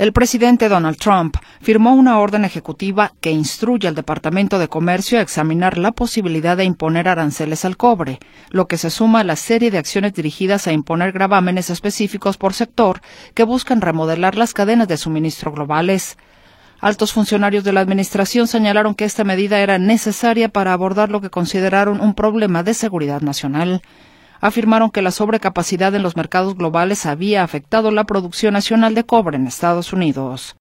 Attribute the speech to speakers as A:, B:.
A: El presidente Donald Trump firmó una orden ejecutiva que instruye al Departamento de Comercio a examinar la posibilidad de imponer aranceles al cobre, lo que se suma a la serie de acciones dirigidas a imponer gravámenes específicos por sector que buscan remodelar las cadenas de suministro globales. Altos funcionarios de la administración señalaron que esta medida era necesaria para abordar lo que consideraron un problema de seguridad nacional. Afirmaron que la sobrecapacidad en los mercados globales había afectado la producción nacional de cobre en Estados Unidos.